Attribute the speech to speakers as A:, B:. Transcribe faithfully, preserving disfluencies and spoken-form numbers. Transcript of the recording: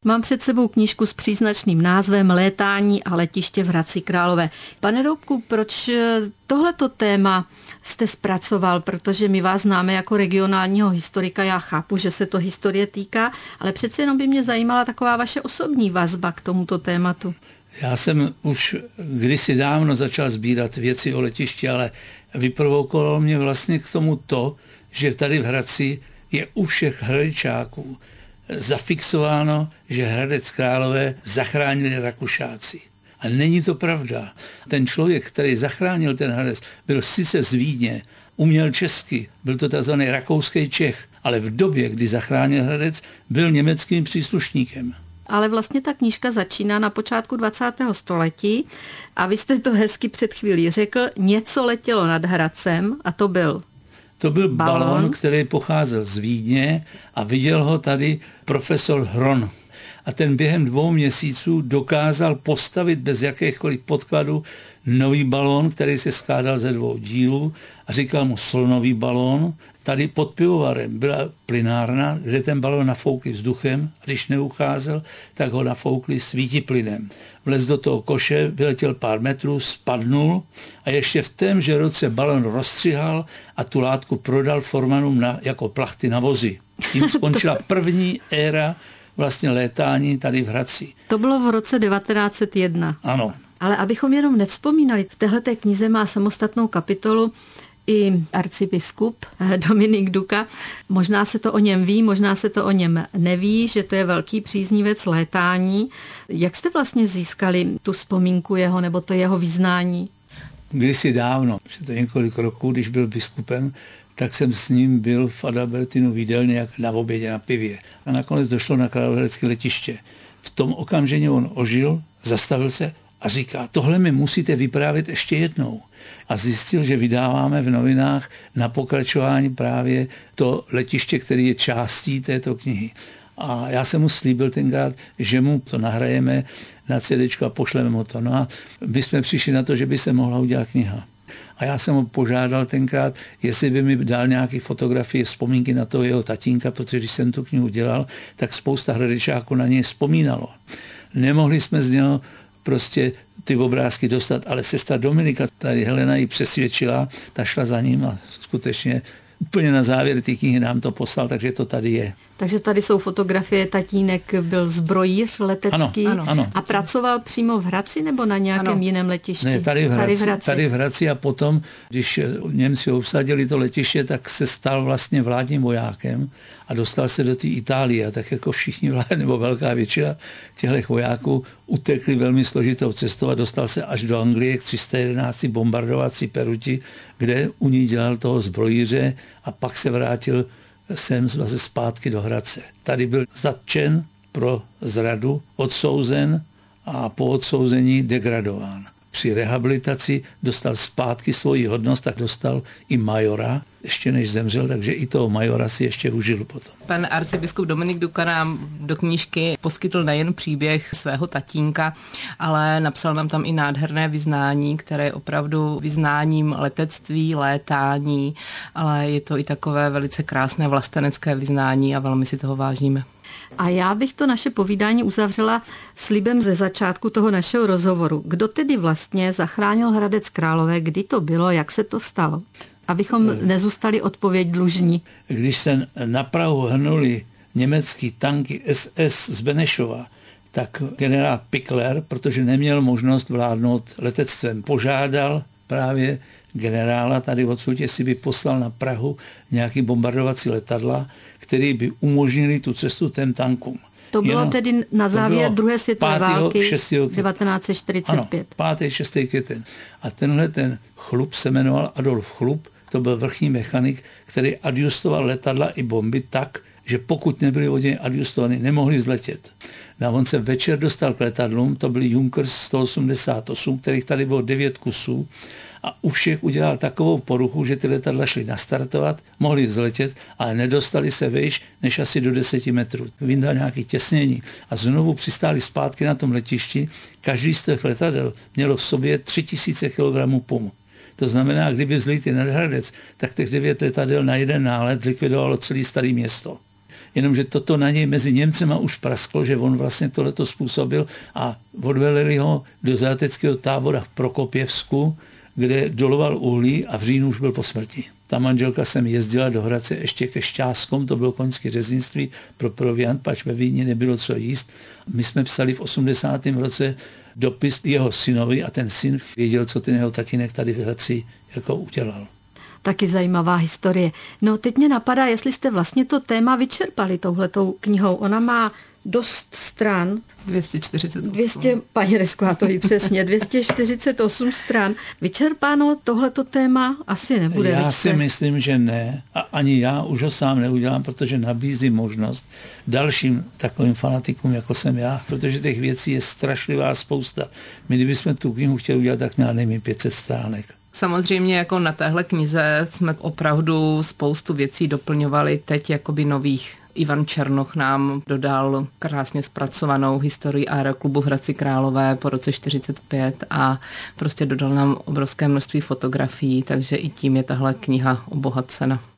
A: Mám před sebou knížku s příznačným názvem Létání a letiště v Hradci Králové. Pane Doubku, proč tohleto téma jste zpracoval? Protože my vás známe jako regionálního historika, já chápu, že se to historie týká, ale přece jenom by mě zajímala taková vaše osobní vazba k tomuto tématu.
B: Já jsem už kdysi dávno začal sbírat věci o letišti, ale vyprovokovalo mě vlastně k tomu to, že tady v Hradci je u všech hradečáků zafixováno, že Hradec Králové zachránili Rakušáci. A není to pravda. Ten člověk, který zachránil ten Hradec, byl sice z Vídně, uměl česky, byl to tzv. Rakouský Čech, ale v době, kdy zachránil Hradec, byl německým příslušníkem.
A: Ale vlastně ta knížka začíná na počátku dvacátého století a vy jste to hezky před chvílí řekl, něco letělo nad Hradcem a to byl
B: To byl balón,
A: balón,
B: který pocházel z Vídně a viděl ho tady profesor Hron. A ten během dvou měsíců dokázal postavit bez jakéhokoliv podkladu nový balón, který se skládal ze dvou dílů a říkal mu slonový balón. Tady pod pivovarem byla plynárna, kde ten balón nafoukli vzduchem a když neucházel, tak ho nafoukli svítiplynem. Vlez do toho koše, vyletěl pár metrů, spadnul a ještě v témže roce balón rozstřihal a tu látku prodal formanům na, jako plachty na vozy. Tím skončila první éra vlastně létání tady v Hradci.
A: To bylo v roce devatenáct set jedna.
B: Ano.
A: Ale abychom jenom nevzpomínali, v téhleté knize má samostatnou kapitolu i arcibiskup Dominik Duka. Možná se to o něm ví, možná se to o něm neví, že to je velký příznivec létání. Jak jste vlastně získali tu vzpomínku jeho nebo to jeho vyznání?
B: Kdysi dávno, že to několik roků, když byl biskupem, tak jsem s ním byl v Adalbertinu v jídelně jak na obědě na pivě. A nakonec došlo na Královéhradecké letiště. V tom okamžiku on ožil, zastavil se a říká, tohle mi musíte vyprávět ještě jednou. A zjistil, že vydáváme v novinách na pokračování právě to letiště, který je částí této knihy. A já jsem mu slíbil tenkrát, že mu to nahrajeme na CDčko a pošleme mu to. No a my jsme přišli na to, že by se mohla udělat kniha. A já jsem ho požádal tenkrát, jestli by mi dal nějaké fotografie, vzpomínky na toho jeho tatínka, protože když jsem tu knihu dělal, tak spousta hradečáků na něj vzpomínalo. Nemohli jsme z něho prostě ty obrázky dostat, ale sestra Dominika, tady Helena ji přesvědčila, ta šla za ním a skutečně úplně na závěr té knihy nám to poslal, takže to tady je.
A: Takže tady jsou fotografie, tatínek byl zbrojíř letecký
B: ano, ano.
A: a pracoval přímo v Hradci nebo na nějakém ano. jiném letišti?
B: Ne, tady v, Hradci,
A: tady v Hradci.
B: Tady v Hradci a potom, když Němci obsadili to letiště, tak se stal vlastně vládním vojákem a dostal se do té Itálie. A tak jako všichni vládní, nebo velká většina těchto vojáků utekli velmi složitou cestou a dostal se až do Anglie k tři sta jedenácté bombardovací peruti, kde u ní dělal toho zbrojíře a pak se vrátil sem zase zpátky do Hradce. Tady byl zatčen pro zradu, odsouzen a po odsouzení degradován. Při rehabilitaci dostal zpátky svoji hodnost, tak dostal i majora, ještě než zemřel, takže i toho majora si ještě užil potom.
C: Pan arcibiskup Dominik Duka nám do knížky poskytl nejen příběh svého tatínka, ale napsal nám tam i nádherné vyznání, které je opravdu vyznáním letectví, létání, ale je to i takové velice krásné vlastenecké vyznání a velmi si toho vážíme.
A: A já bych to naše povídání uzavřela slibem ze začátku toho našeho rozhovoru. Kdo tedy vlastně zachránil Hradec Králové, kdy to bylo, jak se to stalo? Abychom nezůstali odpověď dlužní.
B: Když se na Prahu hnuli německý tanky S S z Benešova, tak generál Pickler, protože neměl možnost vládnout letectvem, požádal právě generála tady odsud, jestli by poslal na Prahu nějaký bombardovací letadla, který by umožnili tu cestu těm tankům.
A: To bylo Jenom, tedy na závěr druhé světové války devatenáct set čtyřicet pět.
B: Ano, pátý šestý květen. A tenhle ten chlup se jmenoval Adolf Chlup, to byl vrchní mechanik, který adjustoval letadla i bomby tak, že pokud nebyly od něj adjustovaný, nemohli vzletět. No on se večer dostal k letadlům, to byly Junkers sto osmdesát osm, kterých tady bylo devět kusů, a u všech udělal takovou poruchu, že ty letadla šly nastartovat, mohli vzletět, ale nedostali se vejš než asi do deseti metrů. Vyndal nějaké těsnění a znovu přistáli zpátky na tom letišti. Každý z těch letadel mělo v sobě tři tisíce kilogramů pumu. To znamená, kdyby vzlítli nad Hradec, tak těch devět letadel na jeden nálet likvidovalo celé staré město. jenomže toto na něj mezi Němcema už prasklo, že on vlastně tohleto způsobil a odvelili ho do zajateckého tábora v Prokopěvsku, kde doloval uhlí a v říjnu už byl po smrti. Ta manželka sem jezdila do Hradce ještě ke Šťáskom, to bylo koňské řeznictví pro proviant, pač ve Vídni nebylo co jíst. My jsme psali v osmdesátém roce dopis jeho synovi a ten syn věděl, co ten jeho tatínek tady v Hradci jako udělal.
A: Taky zajímavá historie. No teď mě napadá, jestli jste vlastně to téma vyčerpali touhletou knihou. Ona má dost stran.
C: dvě stě čtyřicet osm.
A: dvě stě, paní Resková to ví přesně, dvě stě čtyřicet osm stran. Vyčerpáno tohleto téma asi nebude.
B: Já
A: vyčte.
B: si myslím, že ne. A ani já už ho sám neudělám, protože nabízí možnost dalším takovým fanatikům, jako jsem já, protože těch věcí je strašlivá spousta. My kdybychom tu knihu chtěli udělat, tak měla nejméně pět set stránek.
C: Samozřejmě jako na téhle knize jsme opravdu spoustu věcí doplňovali teď jakoby nových. Ivan Černoch nám dodal krásně zpracovanou historii aeroklubu v Hradci Králové po roce čtyřicet pět a prostě dodal nám obrovské množství fotografií, takže i tím je tahle kniha obohacena.